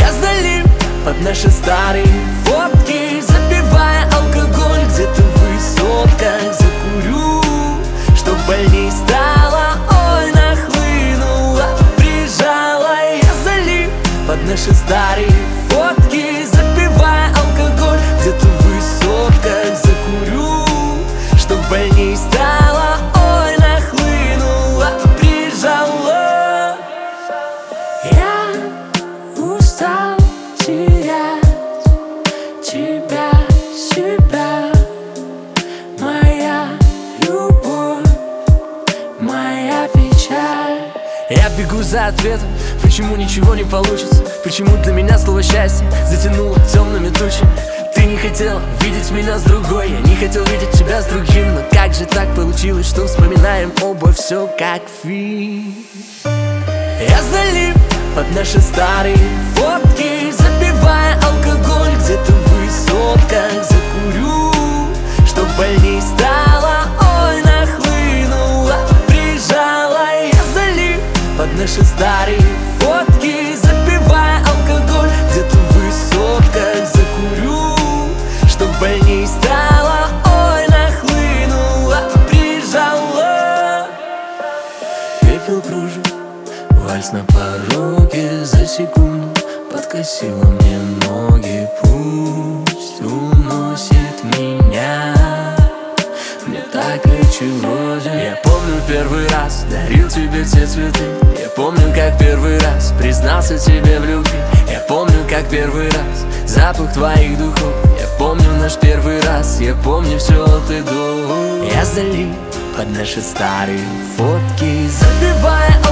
Я залип под наши старые фотки, запивая алкоголь где-то в высотках. Закурю, чтоб больней стало, ой, нахлынула, прижала. Я залип под наши старые фотки, запивая алкоголь где-то в высотках. Закурю, чтоб больней стало, ой, нахлынула, прижала. Я устал терять тебя, себя. Моя любовь, моя печаль. Я бегу за ответом, почему ничего не получится? Почему для меня слово счастье затянуло темными тучами? Ты не хотел видеть меня с другой, я не хотел видеть тебя с другим. Но как же так получилось, что вспоминаем оба все как фильм? Я залип под наши старые фотки, запивая алкоголь где-то в высотках. Закурю, чтоб больней стало, ой, нахлынула, прижала. Я залип под наши старые фотки, запивая алкоголь где-то в высотках. Закурю, чтоб больней стало, ой, нахлынула, прижала. Пепел кружит, вальс на пороге, за секунду подкосила мне ноги. Пусть уносит меня, мне так легче вроде. Я помню первый раз дарил тебе те цветы. Я помню, как первый раз признался тебе в любви. Я помню, как первый раз запах твоих духов. Я помню наш первый раз, я помню все от и до. Я залип под наши старые фотки, запивая